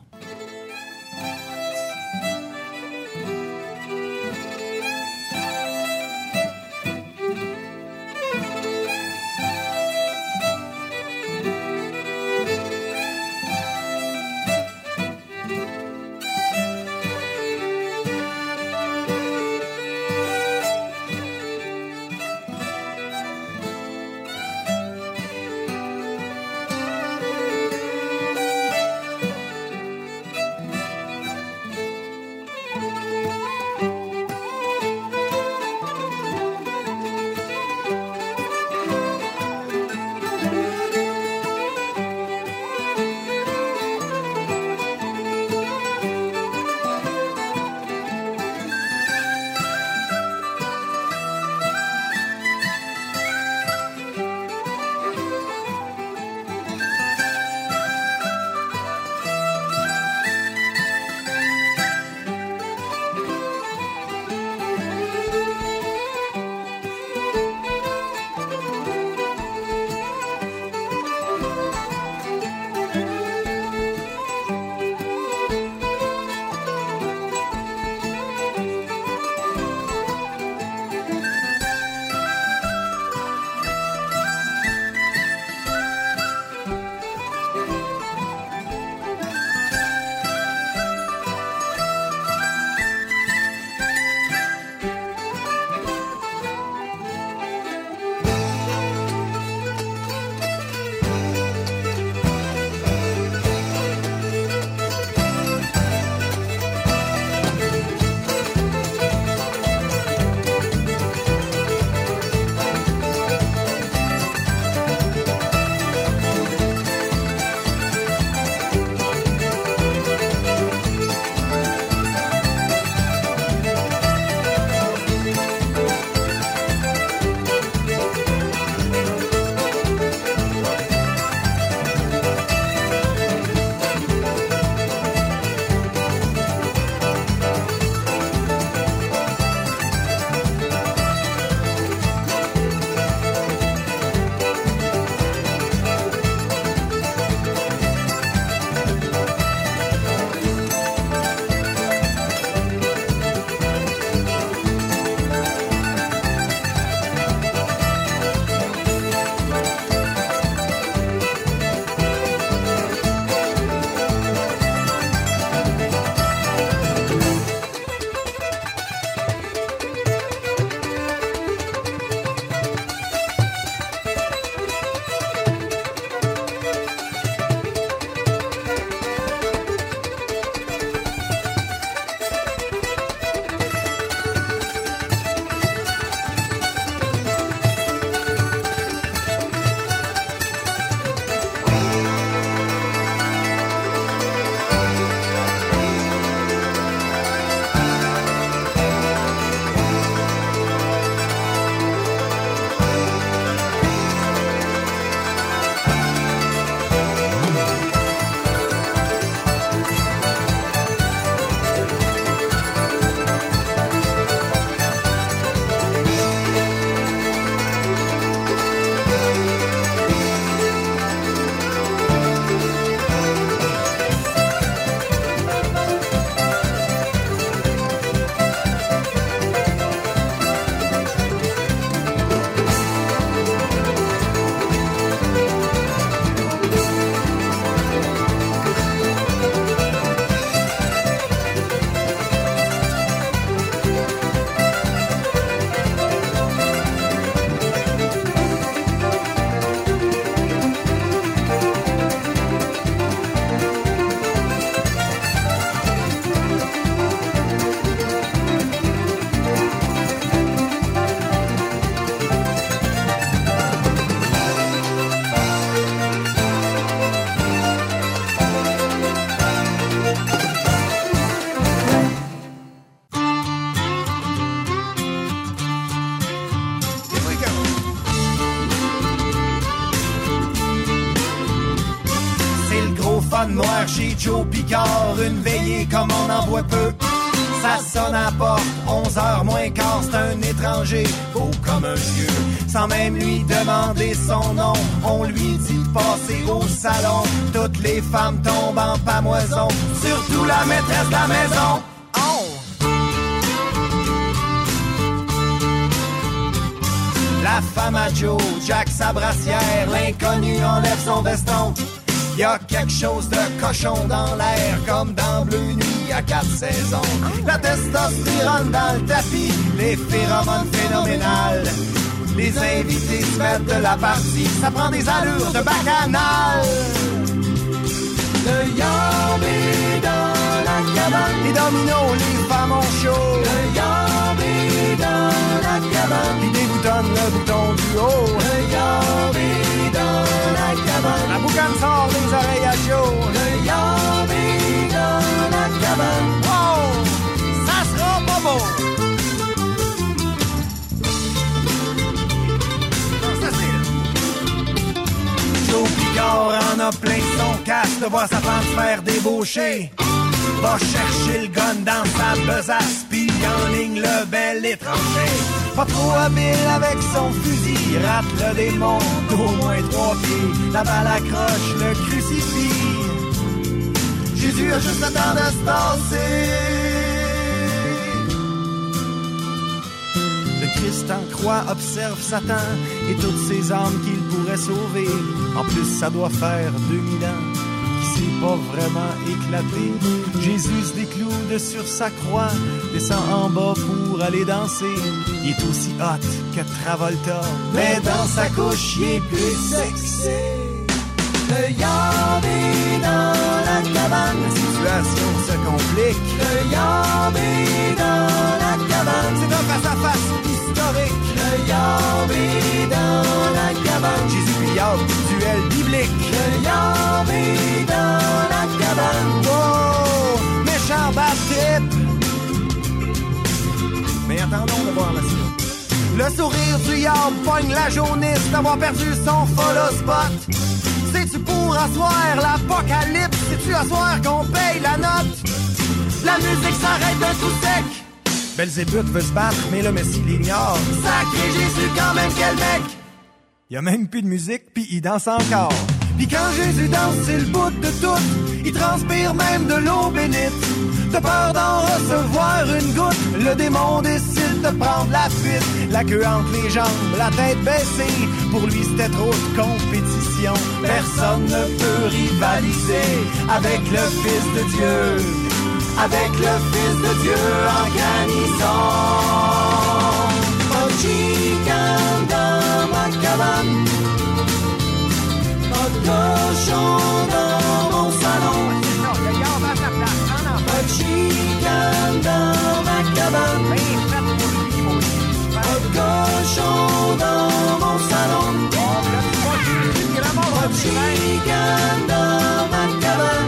boîte noire chez Joe Picard, une veillée comme on en voit peu. Ça sonne à la porte, 11h moins quart, c'est un étranger, beau comme un vieux. Sans même lui demander son nom, on lui dit de passer au salon. Toutes les femmes tombent en pamoison, surtout la maîtresse de la maison. La femme à Joe, Jack sa brassière, l'inconnu enlève son veston. Y a quelque chose de cochon dans l'air, comme dans Bleu Nuit à 4 saisons. La testostérone dans le tapis, les phéromones phénoménales. Les invités se mettent de la partie, ça prend des allures de bacchanal. Le yambi dans la cabane, les dominos, les femmes ont chaud. Le yambi dans la cabane, il déboutonne le bouton du haut. Le yambi dans la cabane, la boucane sort les oreilles à chaud. Le yambi dans la cabane, wow, ça sera pas beau. Joe Picard en a plein son casque de voir sa femme se faire débaucher. Va chercher le gun dans sa besace, pis en ligne le bel étranger. Pas trop habile avec son fusil, rate le démon d'au moins 3 pieds. La balle accroche le crucifix. Jésus a juste le temps de se tasser. Le Christ en croix observe Satan et toutes ces âmes qu'il pourrait sauver. En plus, ça doit faire 2000 ans qu'il s'est pas vraiment éclaté. Jésus se décloude sur sa croix, descend en bas pour aller danser. Il est aussi hot que Travolta, mais dans sa couche, il est plus sexy. Le yambi dans la cabane, la situation se complique. Le yambi dans la cabane, c'est un face-à-face historique. Le yambi dans la cabane, Jésus Pillard, duel biblique. Le yambi dans la cabane, wow, méchant bad trip. Mais attendons de voir la suite. Le sourire du yard pogne la jaunisse d'avoir perdu son follow spot. C'est-tu pour asseoir l'apocalypse? C'est-tu asseoir qu'on paye la note? La musique s'arrête d'un coup sec. Belzébuth veut se battre, mais le Messie l'ignore. Sacré Jésus, quand même, quel mec! Y a même plus de musique, pis il danse encore. Pis quand Jésus danse, c'est le bout de tout. Il transpire même de l'eau bénite. De peur d'en recevoir une goutte, le démon décide de prendre la fuite. La queue entre les jambes, la tête baissée. Pour lui, c'était trop de compétition. Personne ne peut rivaliser avec le Fils de Dieu. Avec le Fils de Dieu en garnison. Pas de chicane dans ma cabane. Pas de cochon dans mon salon. Pas de chicane dans ma cabane. Pas de cochon dans mon salon. Pas de chicane dans ma cabane.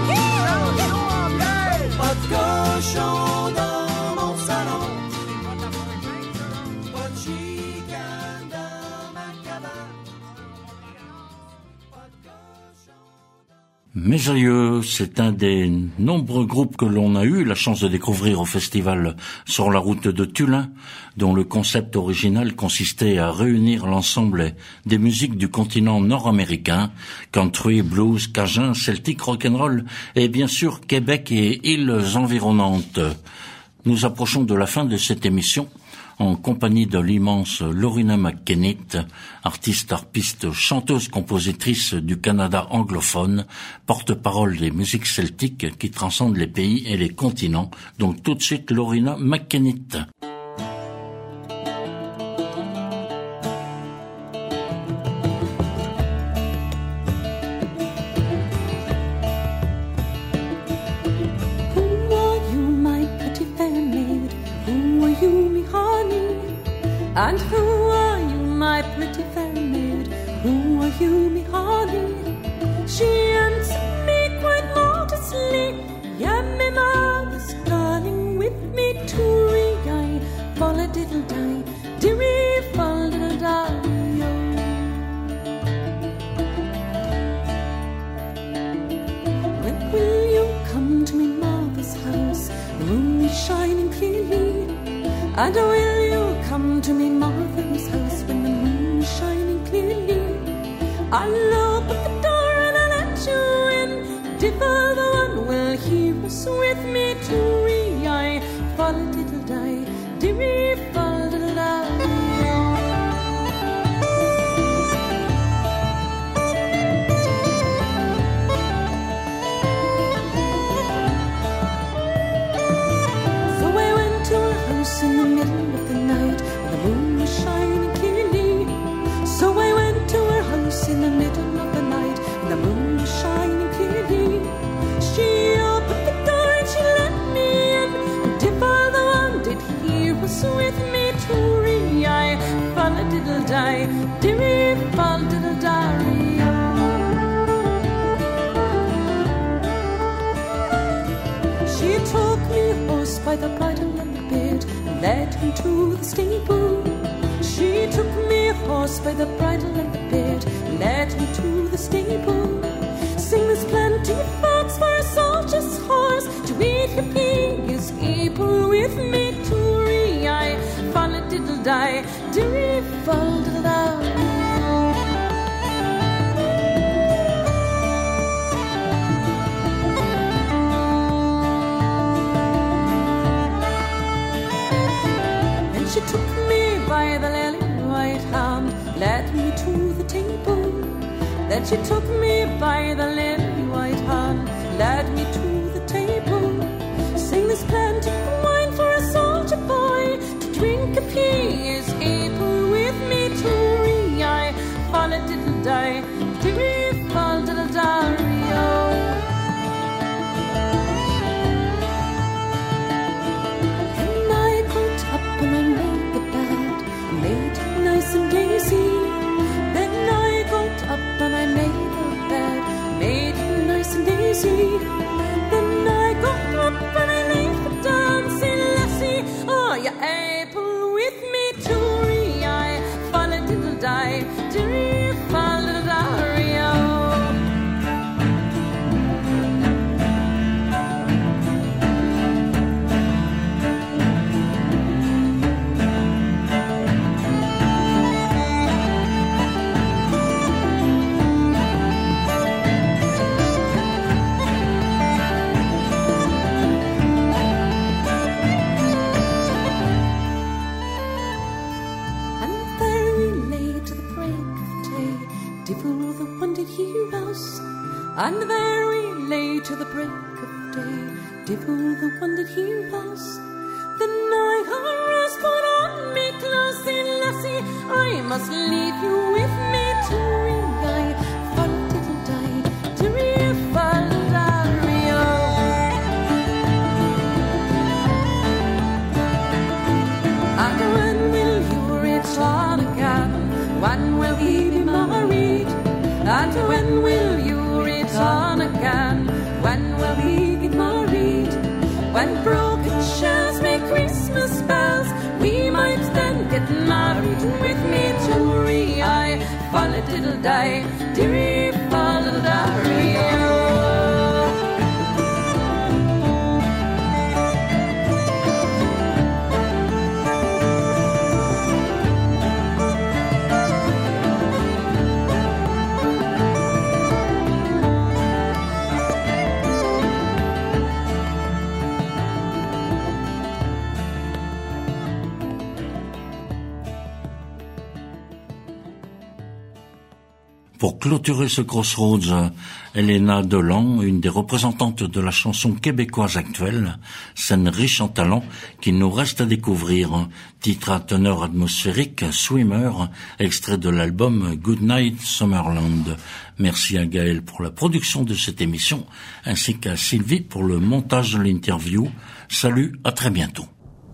Pas de cochon dans mon salon. Pas de chicane dans ma cabane. Mes aïeux, c'est un des nombreux groupes que l'on a eu la chance de découvrir au festival Sur la route de Tullin, dont le concept original consistait à réunir l'ensemble des musiques du continent nord-américain, country, blues, cajun, celtique, rock'n'roll et bien sûr Québec et îles environnantes. Nous approchons de la fin de cette émission en compagnie de l'immense Loreena McKennitt, artiste, harpiste, chanteuse, compositrice du Canada anglophone, porte-parole des musiques celtiques qui transcendent les pays et les continents. Donc tout de suite Loreena McKennitt. And who are you, my pretty fair maid? Who are you, me honey? She answered me quite modestly, yeah, me mother's darling, with me to-ry-eyed. And will you come to me mother's house when the moon is shining clearly? I'll open the door and I'll let you in. If the one will hear us with me too. I fall a diddle die, dearie fall diddle die. So I went to her house in the middle of the night when the moon was shining clearly. So I went to her house in the middle of the night when the moon was shining clearly. She opened the door and she let me in. And if all the one did hear was with me too, I fall a diddle die, dearie fall diddle die. She took me horse by the bridle and the bit and led him to the stable. She took me horse by the bridle and the bit and led him to the stable. Sing there's plenty of fox for a soldier's horse to eat if he is able with me to. I fall a diddle die, dearie fall diddle die. And she took me by the lily white hand, led me to the table. Then she took me by the lily white hand, led me to the table. Sing there's plenty of wine for a soldier boy to drink if he is able with me to. I fall a diddle die, dearie fall diddle die. And I got up and I made the bed, made it nice and lazy. Then I got up and I made the bed, made it nice and lazy. Then I got up and I laid it down, say lassie, are you able with me to? I fall a diddle die, dearie fall diddle die. And there we lay to the break of day, divil the one that hear us. The night arose, put on me clothes, say lassie, I must leave you with me to I fall diddle die, to fall And when will you return again? When will we be married? And when will you return again? When will we get married? When broken shells make Christmas bells, we might then get married with me to I fall a diddle die, dearie fall a diddle die. Pour clôturer ce Crossroads, Elena Delan, une des représentantes de la chanson québécoise actuelle, scène riche en talent qu'il nous reste à découvrir. Titre à teneur atmosphérique, Swimmer, extrait de l'album Goodnight Summerland. Merci à Gaël pour la production de cette émission, ainsi qu'à Sylvie pour le montage de l'interview. Salut, à très bientôt.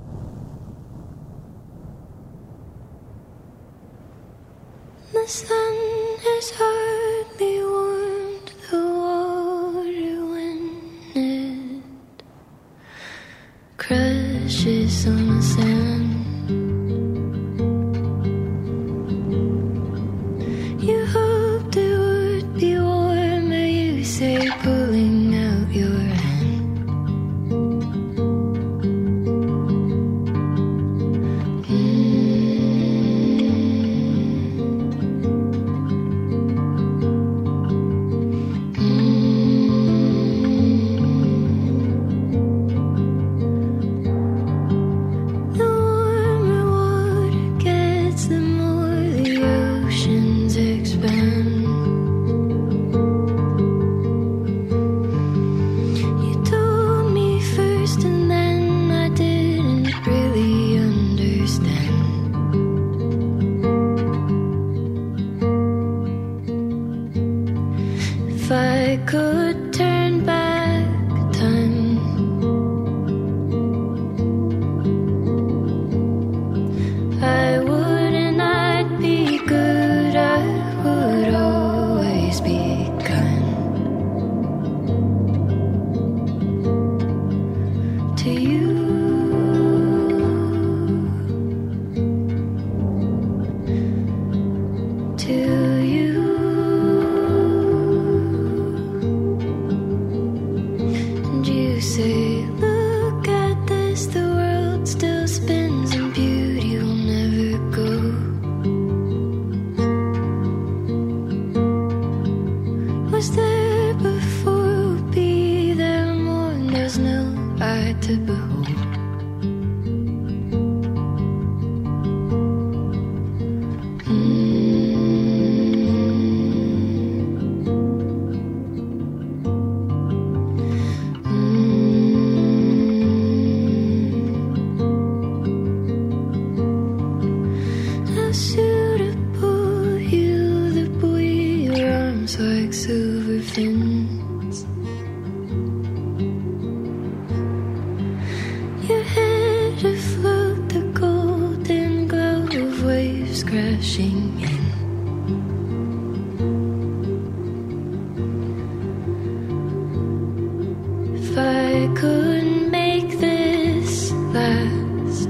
The sun has hardly warmed the water when it crashes on the sand. You hoped it would be warmer, you say, pulling out your hand. I could turn back time, I would and I'd be good, I would always be kind to you. Say, look at this, the world still spins and beauty will never go. Was there before, will be there more, and there's no eye to behold. Like silver fins, your head afloat, the golden glow of waves crashing in. If I could make this last,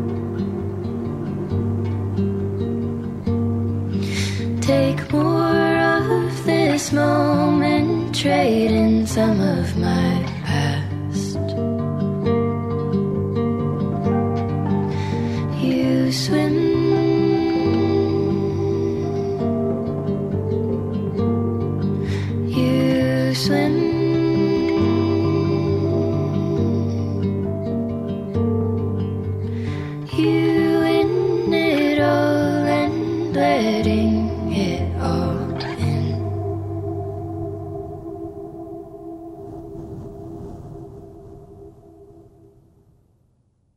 take more of this moment, trade in some of my past. You swim, you swim, you